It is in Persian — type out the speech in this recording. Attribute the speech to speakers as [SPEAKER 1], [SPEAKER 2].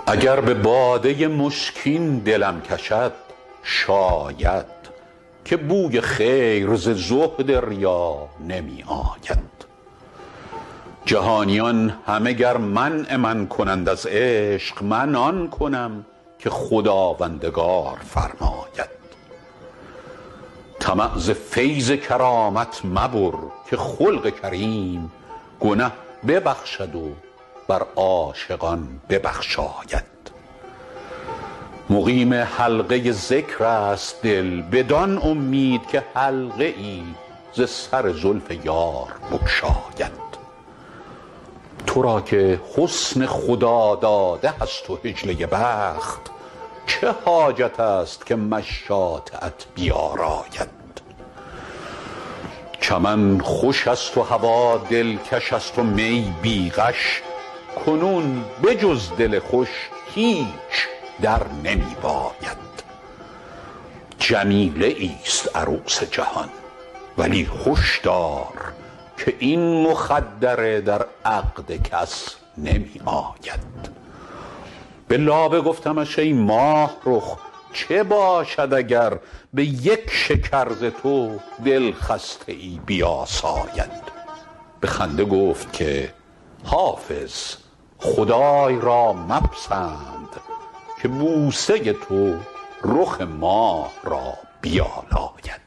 [SPEAKER 1] اگر به باده مشکین دلم کشد شاید که بوی خیر ز زهد ریا نمی آید. جهانیان همه گر منع من کنند از عشق، من آن کنم که خداوندگار فرماید. طمع ز فیض کرامت مبر که خلق کریم گنه ببخشد و بر عاشقان ببخشاید. مقیم حلقه ذکر است دل بدان امید که حلقه ای ز سر زلف یار بگشاید. تو را که حسن خدا داده است و حجله بخت، چه حاجت است که مشاطه ات بیاراید. چمن خوش است و هوا دلکش است و می بی غش، کنون به جز دل خوش هیچ در نمی باید. جمیله ایست عروس جهان ولی هش دار که این مخدره در عقد کس نمی آید. به لابه گفتمش ای ماه رخ چه باشد اگر به یک شکر ز تو دل خسته ای بیاساید. به خنده گفت که حافظ خدای را مپسند که بوسه تو رخ ماه را بیالاید.